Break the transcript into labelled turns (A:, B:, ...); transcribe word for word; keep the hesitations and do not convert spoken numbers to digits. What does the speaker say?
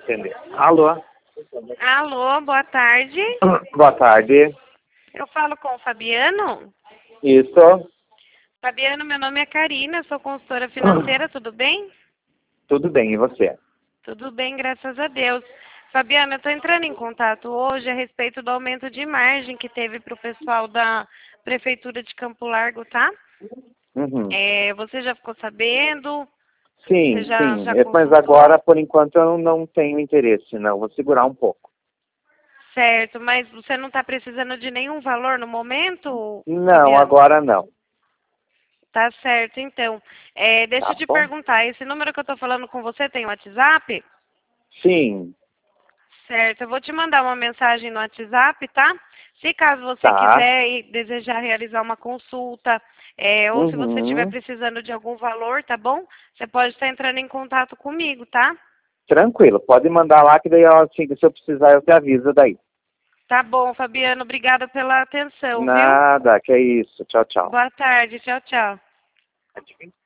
A: atender. Alô?
B: Alô, boa tarde.
A: Boa tarde.
B: Eu falo com o Fabiano?
A: Isso.
B: Fabiano, meu nome é Karina, sou consultora financeira, tudo bem?
A: Tudo bem, e você?
B: Tudo bem, graças a Deus. Fabiano, eu estou entrando em contato hoje a respeito do aumento de margem que teve para o pessoal da Prefeitura de Campo Largo, tá?
A: Uhum.
B: É, você já ficou sabendo?
A: Sim,
B: Você já,
A: sim.
B: já
A: É, Mas
B: consultou?
A: agora, por enquanto, eu não tenho interesse, não. Vou segurar um pouco.
B: Certo, mas você não está precisando de nenhum valor no momento,
A: Não,
B: Fabiano?
A: agora não.
B: Tá certo, então. É, deixa
A: Tá
B: eu te
A: bom?
B: perguntar, esse número que eu estou falando com você tem WhatsApp?
A: Sim.
B: Certo, eu vou te mandar uma mensagem no WhatsApp, tá? Se caso você
A: Tá.
B: quiser e desejar realizar uma consulta, é, ou se você estiver
A: Uhum.
B: precisando de algum valor, tá bom? Você pode estar entrando em contato comigo, tá?
A: Tranquilo. Pode mandar lá que daí, ó, assim, se eu precisar, eu te aviso daí.
B: Tá bom, Fabiano, obrigada pela atenção, viu?
A: Nada, que é isso. Tchau, tchau.
B: Boa tarde, tchau, tchau.